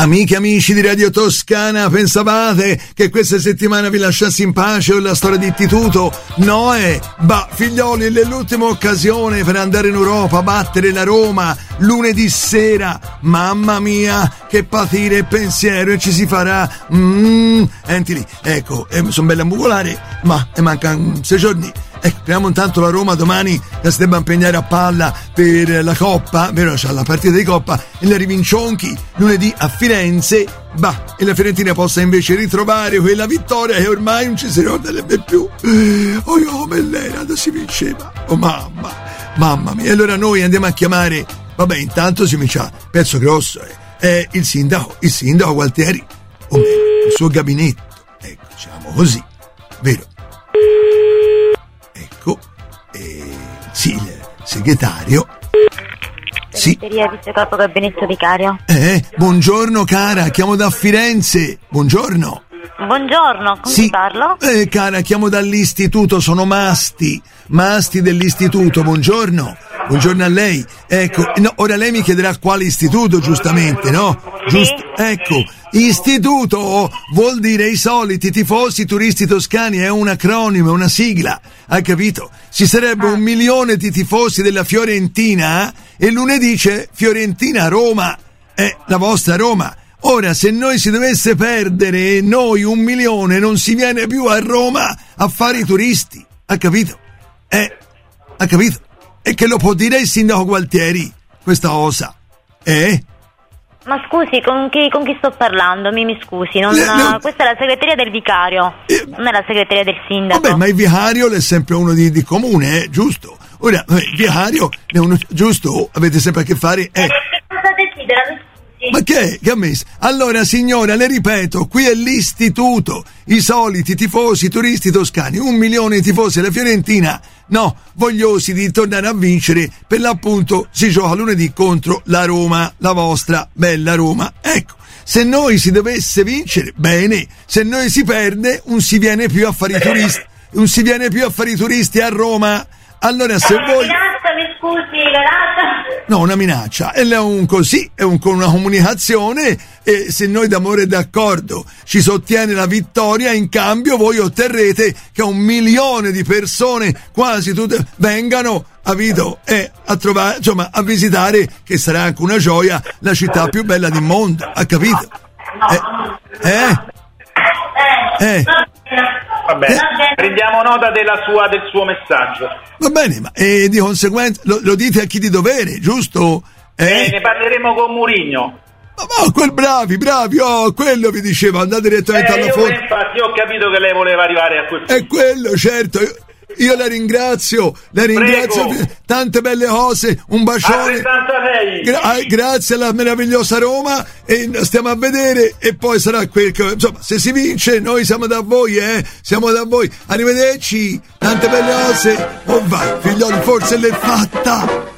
Amiche e amici di Radio Toscana, pensavate che questa settimana vi lasciassi in pace con la storia di istituto? No, figlioli, è l'ultima occasione per andare in Europa, battere la Roma lunedì sera. Mamma mia, che patire e pensiero, e ci si farà. Enti lì, ecco, sono belle ambucolare, ma mancano 6 giorni. Speriamo intanto la Roma domani che si debba impegnare a palla per la Coppa, vero? C'ha la partita di Coppa e la Rivincionchi lunedì a Firenze, e la Fiorentina possa invece ritrovare quella vittoria che ormai non ci si ricorderebbe più. Come l'era si vinceva, mamma mia. E allora noi andiamo a chiamare, intanto si comincia, pezzo grosso, è il sindaco Gualtieri, o meglio, il suo gabinetto, diciamo così, vero? Sì, il segretario. Segreteria vice capo gabinetto vicario. Buongiorno cara, chiamo da Firenze. Buongiorno, con chi parlo? Cara, chiamo dall'istituto, sono Masti dell'istituto, buongiorno a lei. Ecco, no, ora lei mi chiederà quale istituto, giustamente, no? Giusto, ecco, istituto vuol dire i soliti tifosi turisti toscani, è un acronimo, è una sigla, hai capito? Ci sarebbe 1 milione di tifosi della Fiorentina e lunedì c'è Fiorentina-Roma, la vostra Roma. Ora, se noi si dovesse perdere, noi 1 milione non si viene più a Roma a fare i turisti, ha capito? Ha capito? E che lo può dire il sindaco Gualtieri, questa osa, Ma scusi, con chi sto parlando? Mi scusi, questa è la segreteria del vicario, non è la segreteria del sindaco. Vabbè, ma il vicario è sempre uno di comune, giusto? Ora, il vicario è uno, giusto? Avete sempre a che fare, Cosa desidera? Ma che ha messo? Allora signora, le ripeto, qui è l'istituto, i soliti tifosi turisti toscani, 1 milione di tifosi della Fiorentina, no, vogliosi di tornare a vincere, per l'appunto si gioca lunedì contro la Roma, la vostra bella Roma. Ecco, se noi si dovesse vincere, bene, se noi si perde, non si viene più a fare i turisti a Roma. Allora se voi... Mi scusi, No, una minaccia, è con una comunicazione, e se noi d'amore e d'accordo ci sostiene la vittoria, in cambio voi otterrete che 1 milione di persone, quasi tutte, vengano a trovare, insomma, a visitare, che sarà anche una gioia, la città più bella del mondo, ha capito? Va bene, prendiamo nota del suo messaggio. Va bene, ma di conseguenza lo dite a chi di dovere, giusto? Ne parleremo con Mourinho. Bravi, quello vi dicevo, andate direttamente alla fonte. Infatti ho capito che lei voleva arrivare a quel punto. È quello, certo. Io la ringrazio, per tante belle cose, un bacione. Grazie alla meravigliosa Roma, e stiamo a vedere, e poi sarà quel che, insomma, se si vince noi siamo da voi, siamo da voi. Arrivederci, tante belle cose. Vai, figlioli, forse l'è fatta.